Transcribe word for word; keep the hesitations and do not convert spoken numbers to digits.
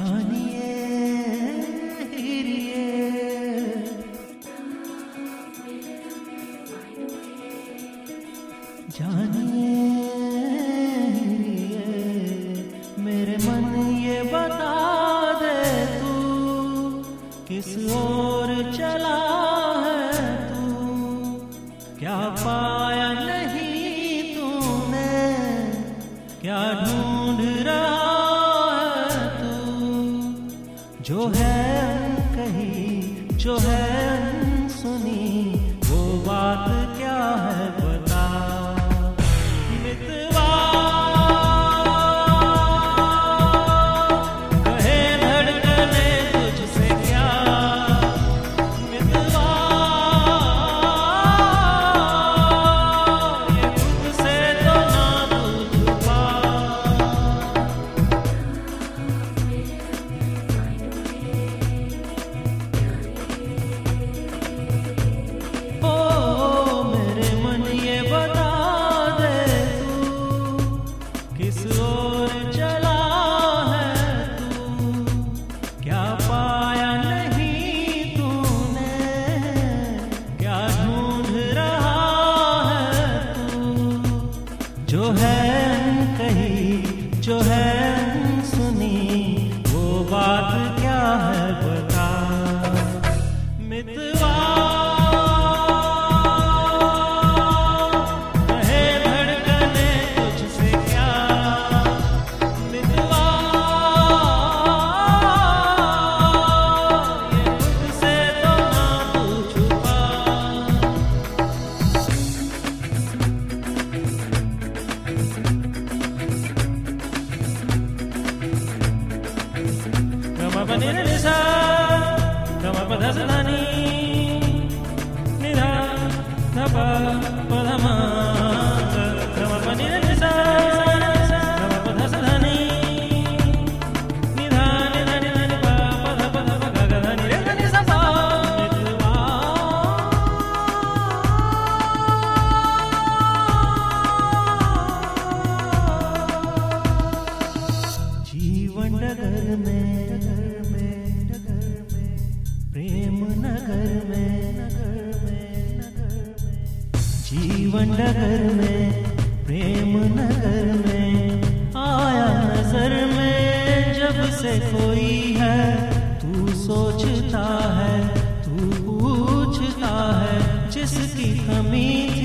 जानिए हिरिए जानिए हिरिए मेरे मन ये बता दे तू किस ओर चला है तू, क्या पाया नहीं तूने, क्या ढूंढ रहा है तू, जो है कही जो है सुनी वो बात क्या है बता। मितवा कहे धड़कने तुझसे क्या, मितवा ये खुद से तो ना तू छुपा। ओ मेरे मन ये बता दे तू किस ओर चला है तू, क्या पाया नहीं तूने, क्या ढूंढ रहा है तू, जो है कही जो है सुनी वो बात क्या है बता। मितवा कहे धड़कने तुझसे क्या, मितवा ये खुद से तो ना तू छुपा। गम पनि नि सा गम प ध स ध नि नि ध ध प प ध म ग गम पनि नि सा गम प ध स ध नि नि ध नि ध नि ध नि प प ध प ध प ग ग ध नि रे ध नि सा प। मितवा जीवन डगर में डगर में डगर में प्रेम नगर में नगर में नगर में जीवन डगर में प्रेम नगर में आया नजर में जब से कोई है, तू सोचता है तू पूछता है जिसकी कमी थी